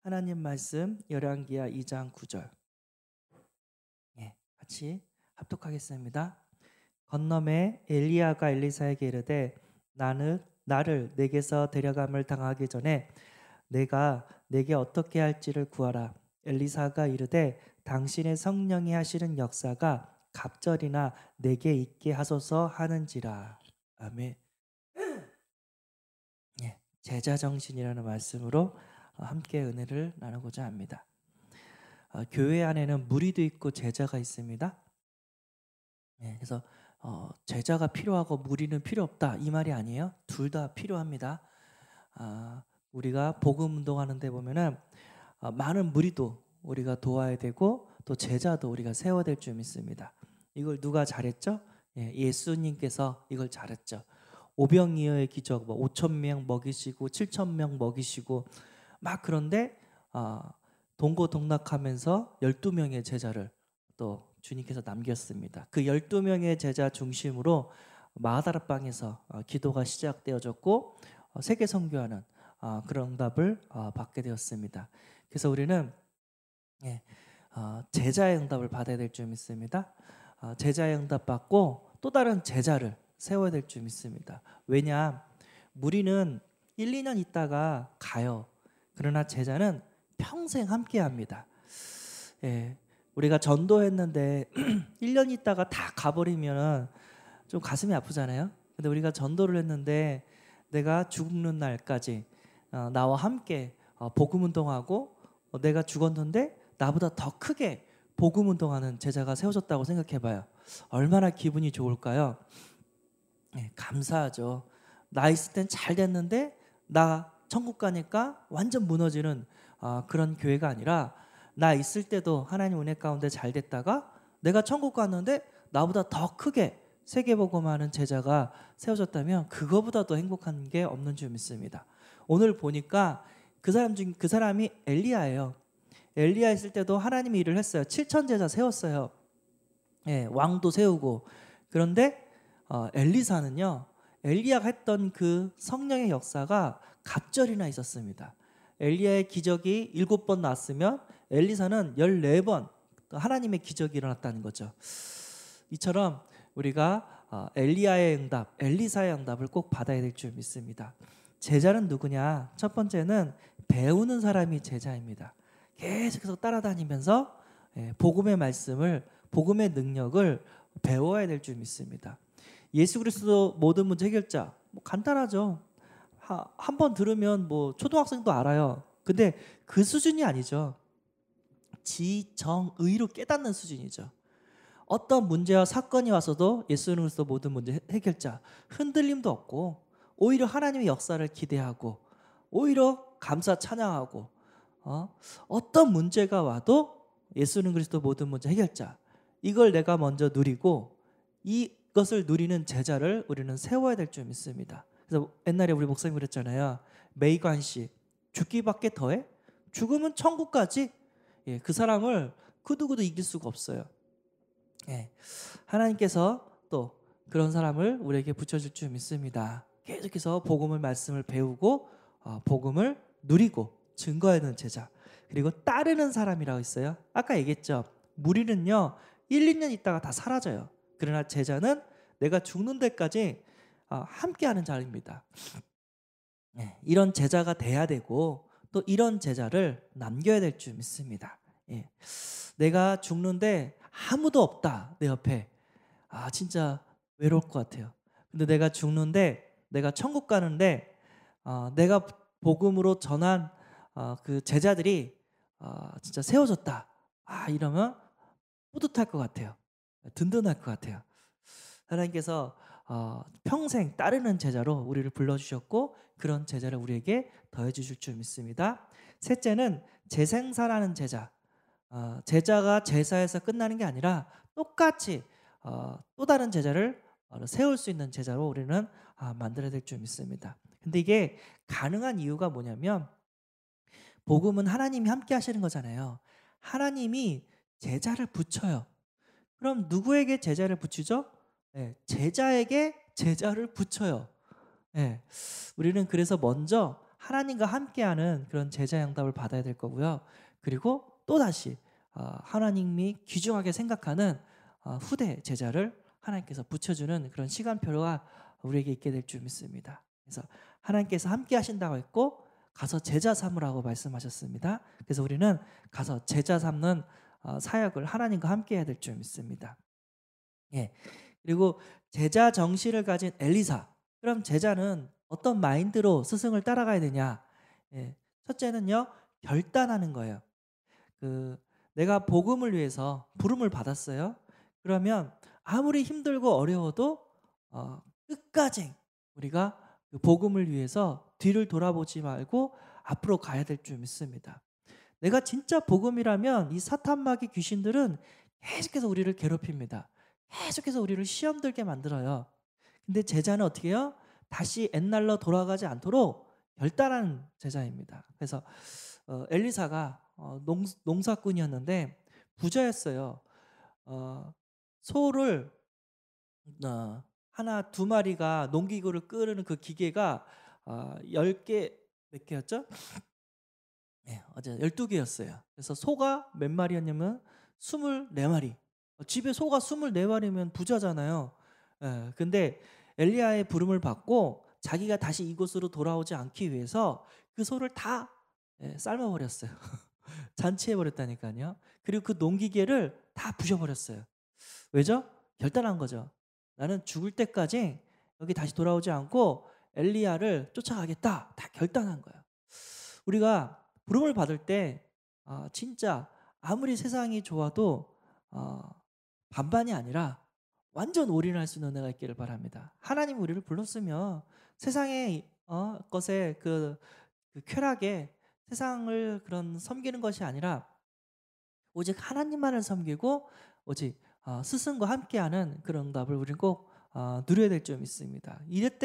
하나님 말씀 열왕기하 2장 9절. 같이 합독하겠습니다. 건너매 엘리야가 엘리사에게 이르되 나를 내게서 데려감을 당하기 전에 내가 내게 어떻게 할지를 구하라. 엘리사가 이르되 당신의 성령이 하시는 역사가 갑절이나 내게 있게 하소서 하는지라. 아멘. 제자 정신이라는 말씀으로 함께 은혜를 나누고자 합니다. 교회 안에는 무리도 있고 제자가 있습니다. 그래서 제자가 필요하고 무리는 필요 없다 이 말이 아니에요. 둘 다 필요합니다. 우리가 복음 운동하는 데 보면은 많은 무리도 우리가 도와야 되고 또 제자도 우리가 세워야 될 줄 믿습니다. 이걸 누가 잘했죠? 예수님께서 이걸 잘했죠. 오병이어의 기적, 5,000명 먹이시고 7,000명 먹이시고 막 그런데 동고동락하면서 12명의 제자를 또 주님께서 남겼습니다. 그 12명의 제자 중심으로 마가다락방에서 기도가 시작되어졌고 세계 선교하는 그런 응답을 받게 되었습니다. 그래서 우리는 제자의 응답을 받아야 될 줄 믿습니다. 제자의 응답 받고 또 다른 제자를 세워야 될 줄 믿습니다. 왜냐? 무리는 1, 2년 있다가 가요. 그러나 제자는 평생 함께 합니다. 우리가 전도했는데 1년 있다가 다 가버리면 좀 가슴이 아프잖아요. 근데 우리가 전도를 했는데 내가 죽는 날까지 나와 함께 복음 운동하고 내가 죽었는데 나보다 더 크게 복음 운동하는 제자가 세워졌다고 생각해봐요. 얼마나 기분이 좋을까요? 감사하죠. 나 있을 땐 잘 됐는데 나 천국 가니까 완전 무너지는 그런 교회가 아니라 나 있을 때도 하나님 은혜 가운데 잘 됐다가 내가 천국 갔는데 나보다 더 크게 세계복음하는 제자가 세워졌다면 그거보다 더 행복한 게 없는 줄 믿습니다. 오늘 보니까 그 사람이 엘리야예요. 엘리야 있을 때도 하나님이 일을 했어요. 7천 제자 세웠어요. 왕도 세우고. 그런데 엘리사는요, 엘리야가 했던 그 성령의 역사가 갑절이나 있었습니다. 엘리야의 기적이 7번 났으면 엘리사는 14번 하나님의 기적이 일어났다는 거죠. 이처럼 우리가 엘리야의 응답, 엘리사의 응답을 꼭 받아야 될 줄 믿습니다. 제자는 누구냐? 첫 번째는 배우는 사람이 제자입니다. 계속해서 따라다니면서 복음의 말씀을, 복음의 능력을 배워야 될 줄 믿습니다. 예수 그리스도 모든 문제 해결자, 간단하죠. 한 번 들으면 초등학생도 알아요. 근데 그 수준이 아니죠. 지정의로 깨닫는 수준이죠. 어떤 문제와 사건이 와서도 예수 그리스도 모든 문제 해결자, 흔들림도 없고 오히려 하나님의 역사를 기대하고 오히려 감사 찬양하고 어떤 문제가 와도 예수 그리스도 모든 문제 해결자, 이걸 내가 먼저 누리고 이것을 누리는 제자를 우리는 세워야 될 줄 믿습니다. 그래서 옛날에 우리 목사님 그랬잖아요. 메이관씨, 죽기밖에 더해? 죽으면 천국까지? 그 사람을 그 누구도 이길 수가 없어요. 하나님께서 또 그런 사람을 우리에게 붙여줄 줄 믿습니다. 계속해서 복음을 말씀을 배우고 복음을 누리고 증거하는 제자, 그리고 따르는 사람이라고 있어요. 아까 얘기했죠. 무리는요 1, 2년 있다가 다 사라져요. 그러나 제자는 내가 죽는 데까지 함께하는 자입니다. 이런 제자가 돼야 되고 또 이런 제자를 남겨야 될 줄 믿습니다. 내가 죽는데 아무도 없다 내 옆에, 진짜 외로울 것 같아요. 근데 내가 죽는데 내가 천국 가는데 내가 복음으로 전한 그 제자들이 진짜 세워졌다, 이러면 뿌듯할 것 같아요. 든든할 것 같아요. 하나님께서 평생 따르는 제자로 우리를 불러주셨고 그런 제자를 우리에게 더해 주실 줄 믿습니다. 셋째는 재생산하는 제자. 제자가 제사에서 끝나는 게 아니라 똑같이 또 다른 제자를 세울 수 있는 제자로 우리는 만들어야 될 줄 믿습니다. 근데 이게 가능한 이유가 뭐냐면 복음은 하나님이 함께 하시는 거잖아요. 하나님이 제자를 붙여요. 그럼 누구에게 제자를 붙이죠? 제자에게 제자를 붙여요. 우리는 그래서 먼저 하나님과 함께하는 그런 제자의 응답을 받아야 될 거고요. 그리고 또다시 하나님이 귀중하게 생각하는 후대 제자를 하나님께서 붙여주는 그런 시간표가 우리에게 있게 될 줄 믿습니다. 그래서 하나님께서 함께 하신다고 했고 가서 제자 삼으라고 말씀하셨습니다. 그래서 우리는 가서 제자 삼는 사역을 하나님과 함께 해야 될 줄 믿습니다. 예. 그리고 제자 정신을 가진 엘리사. 그럼 제자는 어떤 마인드로 스승을 따라가야 되냐? 예. 첫째는요, 결단하는 거예요. 그 내가 복음을 위해서 부름을 받았어요. 그러면 아무리 힘들고 어려워도 끝까지 우리가 그 복음을 위해서 뒤를 돌아보지 말고 앞으로 가야 될 줄 믿습니다. 내가 진짜 복음이라면 이 사탄 마귀 귀신들은 계속해서 우리를 괴롭힙니다. 계속해서 우리를 시험 들게 만들어요. 근데 제자는 어떻게 해요? 다시 옛날로 돌아가지 않도록 결단하는 제자입니다. 그래서 엘리사가 농사꾼이었는데 부자였어요. 소를 하나 두 마리가 농기구를 끄는 그 기계가 10개 몇 개였죠? 네, 어제 12개였어요. 그래서 소가 몇 마리였냐면 24마리. 집에 소가 24마리면 부자잖아요. 예, 근데 엘리야의 부름을 받고 자기가 다시 이곳으로 돌아오지 않기 위해서 그 소를 다 삶아버렸어요. 잔치해버렸다니까요. 그리고 그 농기계를 다 부셔버렸어요. 왜죠? 결단한 거죠. 나는 죽을 때까지 여기 다시 돌아오지 않고 엘리야를 쫓아가겠다. 다 결단한 거예요. 우리가 부름을 받을 때 진짜 아무리 세상이 좋아도 반반이 아니라 완전 올인할 수 있는 은혜가 있기를 바랍니다. 하나님 우리를 불렀으면 세상의 것에 그 쾌락에 세상을 그런 섬기는 것이 아니라 오직 하나님만을 섬기고 오직 스승과 함께하는 그런 응답을 우리는 꼭 누려야 될 줄 믿습니다.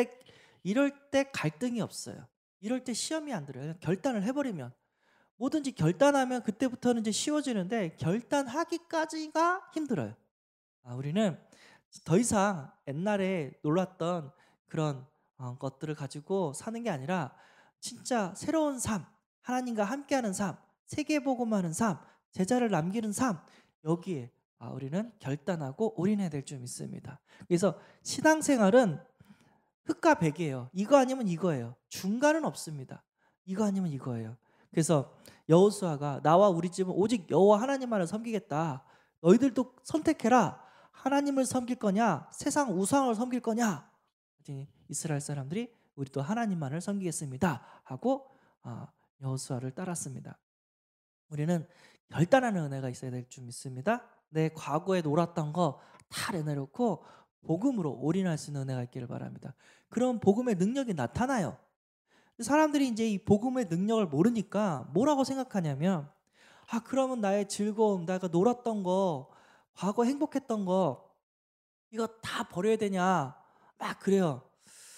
이럴 때 갈등이 없어요. 이럴 때 시험이 안 들어요. 결단을 해버리면 뭐든지 결단하면 그때부터는 이제 쉬워지는데 결단하기까지가 힘들어요. 우리는 더 이상 옛날에 놀랐던 그런 것들을 가지고 사는 게 아니라 진짜 새로운 삶, 하나님과 함께하는 삶, 세계복음하는 삶, 제자를 남기는 삶, 여기에 우리는 결단하고 올인해야 될 줄 믿습니다. 그래서 신앙생활은 흙과 백이에요. 이거 아니면 이거예요. 중간은 없습니다. 이거 아니면 이거예요. 그래서 여호수아가 나와 우리 집은 오직 여호와 하나님만을 섬기겠다. 너희들도 선택해라. 하나님을 섬길 거냐? 세상 우상을 섬길 거냐? 이스라엘 사람들이 우리도 하나님만을 섬기겠습니다. 하고 여호수아를 따랐습니다. 우리는 결단하는 은혜가 있어야 될 줄 믿습니다. 내 과거에 놀았던 거 다 내려놓고 복음으로 올인할 수 있는 은혜가 있기를 바랍니다. 그럼 복음의 능력이 나타나요. 사람들이 이제 이 복음의 능력을 모르니까 뭐라고 생각하냐면 그러면 나의 즐거움, 내가 놀았던 거, 과거 행복했던 거 이거 다 버려야 되냐 막 그래요.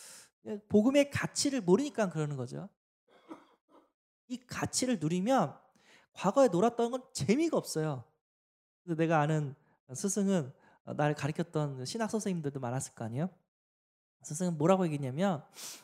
복음의 가치를 모르니까 그러는 거죠. 이 가치를 누리면 과거에 놀았던 건 재미가 없어요. 그래서 내가 아는 스승은 나를 가르쳤던 신학 선생님들도 많았을 거 아니에요. 스승은 뭐라고 얘기했냐면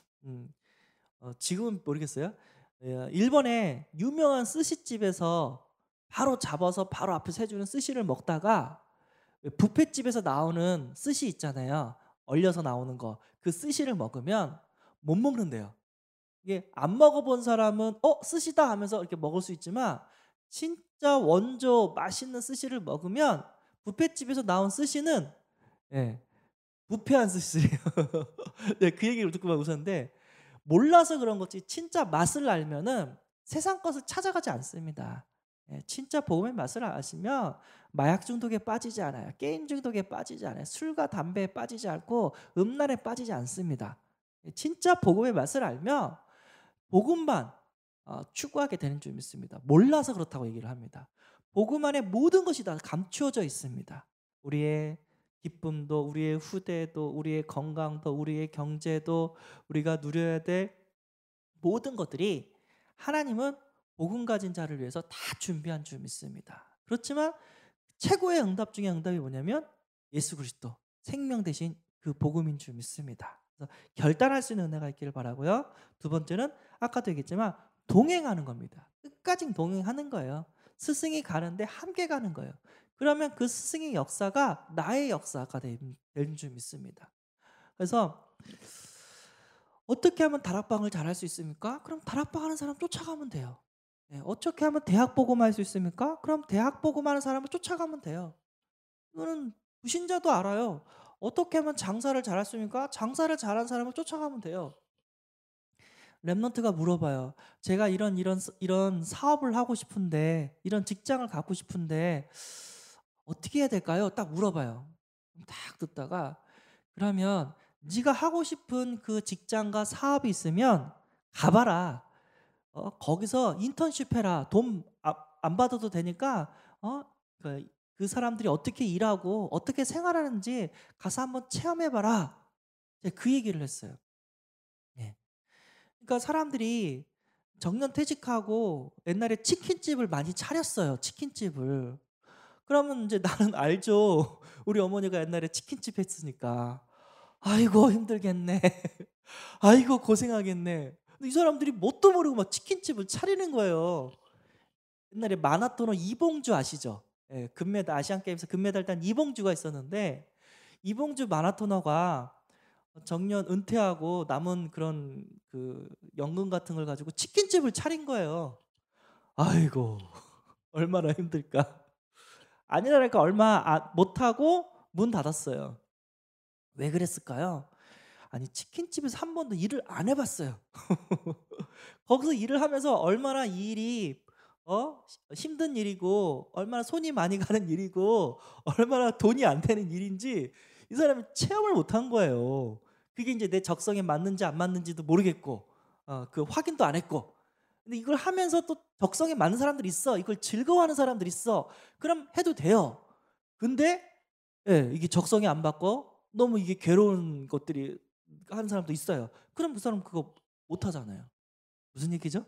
지금은 모르겠어요. 일본의 유명한 스시집에서 바로 잡아서 바로 앞에서 해주는 스시를 먹다가 뷔페집에서 나오는 스시 있잖아요. 얼려서 나오는 거. 그 스시를 먹으면 못 먹는데요. 이게 안 먹어본 사람은 스시다 하면서 이렇게 먹을 수 있지만 진짜 원조 맛있는 스시를 먹으면 뷔페집에서 나온 스시는 부패한 스시예요. 네, 그 얘기를 듣고만 웃었는데 몰라서 그런 거지 진짜 맛을 알면은 세상 것을 찾아가지 않습니다. 진짜 복음의 맛을 아시면 마약 중독에 빠지지 않아요. 게임 중독에 빠지지 않아요. 술과 담배에 빠지지 않고 음란에 빠지지 않습니다. 진짜 복음의 맛을 알면 복음만 추구하게 되는 줄 믿습니다. 몰라서 그렇다고 얘기를 합니다. 복음 안에 모든 것이 다 감추어져 있습니다. 우리의 기쁨도, 우리의 후대도, 우리의 건강도, 우리의 경제도, 우리가 누려야 될 모든 것들이 하나님은 복음 가진 자를 위해서 다 준비한 줄 믿습니다. 그렇지만 최고의 응답 중에 응답이 뭐냐면 예수 그리스도 생명 대신 그 복음인 줄 믿습니다. 그래서 결단할 수 있는 은혜가 있기를 바라고요. 두 번째는 아까도 얘기했지만 동행하는 겁니다. 끝까지 동행하는 거예요. 스승이 가는데 함께 가는 거예요. 그러면 그 스승의 역사가 나의 역사가 되는 줄 믿습니다. 그래서 어떻게 하면 다락방을 잘할 수 있습니까? 그럼 다락방 하는 사람 쫓아가면 돼요. 네, 어떻게 하면 대학 복음할 수 있습니까? 그럼 대학 복음하는 사람을 쫓아가면 돼요. 이거는 불신자도 알아요. 어떻게 하면 장사를 잘할 수 있습니까? 장사를 잘하는 사람을 쫓아가면 돼요. 랩런트가 물어봐요. 제가 이런 사업을 하고 싶은데, 이런 직장을 갖고 싶은데 어떻게 해야 될까요? 딱 물어봐요. 딱 듣다가 그러면 네가 하고 싶은 그 직장과 사업이 있으면 가봐라. 거기서 인턴십 해라. 돈 안 받아도 되니까 그 사람들이 어떻게 일하고 어떻게 생활하는지 가서 한번 체험해봐라. 그 얘기를 했어요. 예. 그러니까 사람들이 정년 퇴직하고 옛날에 치킨집을 많이 차렸어요. 치킨집을. 그러면 이제 나는 알죠. 우리 어머니가 옛날에 치킨집 했으니까. 아이고 힘들겠네. 아이고 고생하겠네. 근데 이 사람들이 뭣도 모르고 막 치킨집을 차리는 거예요. 옛날에 마라토너 이봉주 아시죠? 예, 금메달 아시안 게임에서 금메달 딴 이봉주가 있었는데 이봉주 마라토너가 정년 은퇴하고 남은 그런 그 연금 같은 걸 가지고 치킨집을 차린 거예요. 아이고 얼마나 힘들까. 아니라니까 얼마 못하고 문 닫았어요. 왜 그랬을까요? 아니 치킨집에서 한 번도 일을 안 해봤어요. 거기서 일을 하면서 얼마나 이 일이 힘든 일이고 얼마나 손이 많이 가는 일이고 얼마나 돈이 안 되는 일인지 이 사람이 체험을 못한 거예요. 그게 이제 내 적성에 맞는지 안 맞는지도 모르겠고 그 확인도 안 했고 근데 이걸 하면서 또 적성에 맞는 사람들이 있어. 이걸 즐거워하는 사람들이 있어. 그럼 해도 돼요. 근데 이게 적성에 안 맞고 너무 이게 괴로운 것들이 하는 사람도 있어요. 그럼 그 사람 그거 못 하잖아요. 무슨 얘기죠?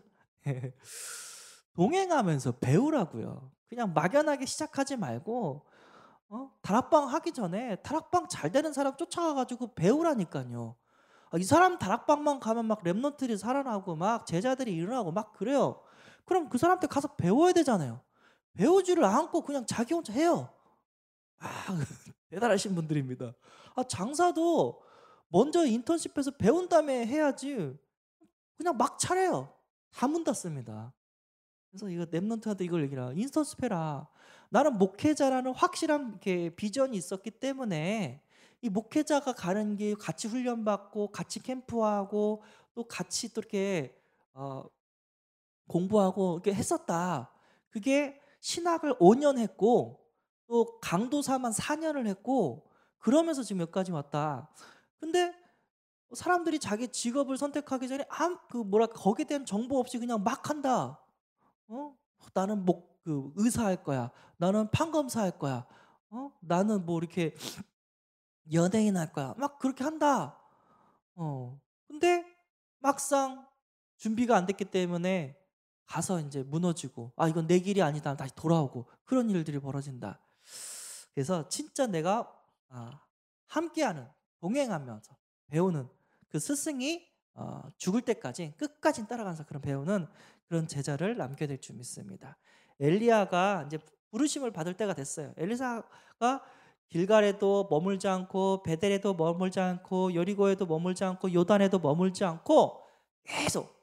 동행하면서 배우라고요. 그냥 막연하게 시작하지 말고 다락방 하기 전에 다락방 잘 되는 사람 쫓아가 가지고 배우라니까요. 이 사람 다락방만 가면 막 랩런트들이 살아나고 막 제자들이 일어나고 막 그래요. 그럼 그 사람한테 가서 배워야 되잖아요. 배우지를 않고 그냥 자기 혼자 해요. 아 대단하신 분들입니다. 장사도 먼저 인턴십해서 배운 다음에 해야지 그냥 막 차려요. 다 문 닫습니다. 그래서 이거 랩런트한테 이걸 얘기라. 인턴십 해라. 나는 목회자라는 확실한 이렇게 비전이 있었기 때문에 이 목회자가 가는 길 같이 훈련받고 같이 캠프하고 또 같이 또 이렇게 어 공부하고 이렇게 했었다. 그게 신학을 5년 했고 또 강도사만 4년을 했고 그러면서 지금 여기까지 왔다. 근데 사람들이 자기 직업을 선택하기 전에 그 뭐랄까 거기에 대한 정보 없이 그냥 막 한다. 나는 의사 할 거야. 나는 판검사 할 거야. 나는 뭐 이렇게 연예인 할 거야. 막 그렇게 한다. 근데 막상 준비가 안 됐기 때문에 가서 이제 무너지고 이건 내 길이 아니다. 다시 돌아오고 그런 일들이 벌어진다. 그래서 진짜 내가 함께하는 동행하면서 배우는 그 스승이 죽을 때까지 끝까지 따라가면서 그런 배우는 그런 제자를 남게 될 줄 믿습니다. 엘리야가 이제 부르심을 받을 때가 됐어요. 엘리사가 길갈에도 머물지 않고 베델에도 머물지 않고 여리고에도 머물지 않고 요단에도 머물지 않고 계속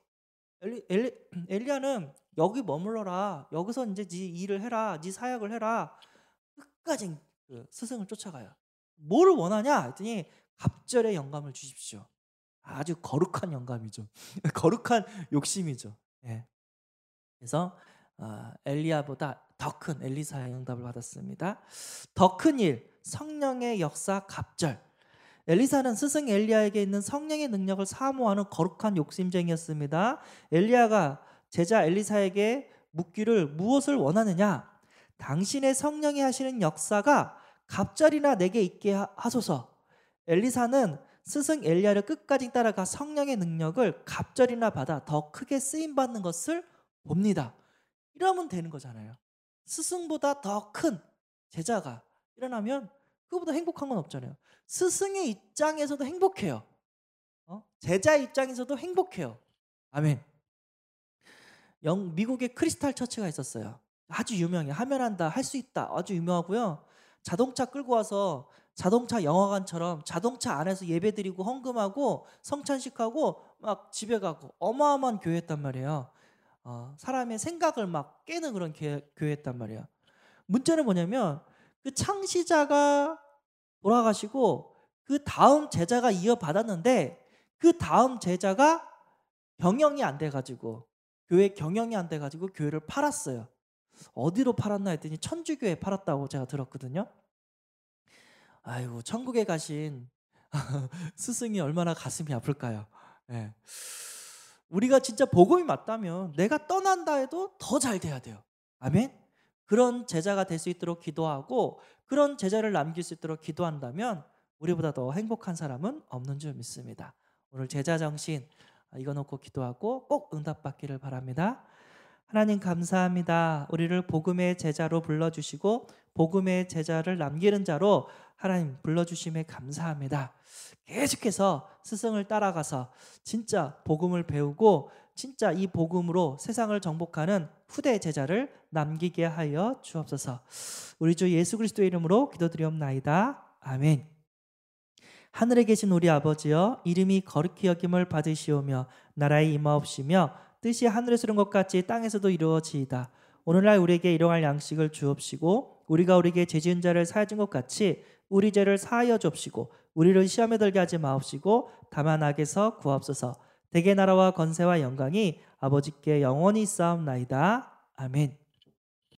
엘리야는 여기 머물러라. 여기서 이제 네 일을 해라. 네 사역을 해라. 끝까지 그 스승을 쫓아가요. 뭐를 원하냐 했더니 갑절의 영감을 주십시오. 아주 거룩한 영감이죠. 거룩한 욕심이죠. 예. 그래서 엘리야보다 더 큰 엘리사의 응답을 받았습니다. 더 큰 일, 성령의 역사 갑절. 엘리사는 스승 엘리야에게 있는 성령의 능력을 사모하는 거룩한 욕심쟁이였습니다. 엘리야가 제자 엘리사에게 묻기를 무엇을 원하느냐? 당신의 성령이 하시는 역사가 갑절이나 내게 있게 하소서. 엘리사는 스승 엘리야를 끝까지 따라가 성령의 능력을 갑절이나 받아 더 크게 쓰임 받는 것을 봅니다. 이러면 되는 거잖아요. 스승보다 더 큰 제자가 일어나면 그거보다 행복한 건 없잖아요. 스승의 입장에서도 행복해요. 제자 입장에서도 행복해요. 아멘. 미국에 크리스탈 처치가 있었어요. 아주 유명해. 하면 한다, 할 수 있다. 아주 유명하고요. 자동차 끌고 와서 자동차 영화관처럼 자동차 안에서 예배드리고 헌금하고 성찬식하고 막 집에 가고 어마어마한 교회였단 말이에요. 사람의 생각을 막 깨는 그런 교회였단 말이에요. 문제는 뭐냐면 그 창시자가 돌아가시고 그 다음 제자가 이어받았는데 그 다음 제자가 경영이 안 돼가지고 교회 경영이 안 돼가지고 교회를 팔았어요. 어디로 팔았나 했더니 천주교에 팔았다고 제가 들었거든요. 아이고 천국에 가신 스승이 얼마나 가슴이 아플까요? 예. 우리가 진짜 복음이 맞다면 내가 떠난다 해도 더 잘 돼야 돼요. 아멘. 그런 제자가 될 수 있도록 기도하고 그런 제자를 남길 수 있도록 기도한다면 우리보다 더 행복한 사람은 없는 줄 믿습니다. 오늘 제자 정신 이거 놓고 기도하고 꼭 응답받기를 바랍니다. 하나님 감사합니다. 우리를 복음의 제자로 불러주시고 복음의 제자를 남기는 자로 하나님 불러주심에 감사합니다. 계속해서 스승을 따라가서 진짜 복음을 배우고 진짜 이 복음으로 세상을 정복하는 후대 제자를 남기게 하여 주옵소서. 우리 주 예수 그리스도의 이름으로 기도드리옵나이다. 아멘. 하늘에 계신 우리 아버지여, 이름이 거룩히 여김을 받으시오며 나라의 임하옵시며 뜻이 하늘에서 이룬 것 같이 땅에서도 이루어지이다. 오늘날 우리에게 일용할 양식을 주옵시고 우리가 우리에게 죄 지은 자를 사하여 준 것 같이 우리 죄를 사하여 주옵시고 우리를 시험에 들게 하지 마옵시고 다만 악에서 구하옵소서. 대개 나라와 권세와 영광이 아버지께 영원히 있사옵나이다. 아멘.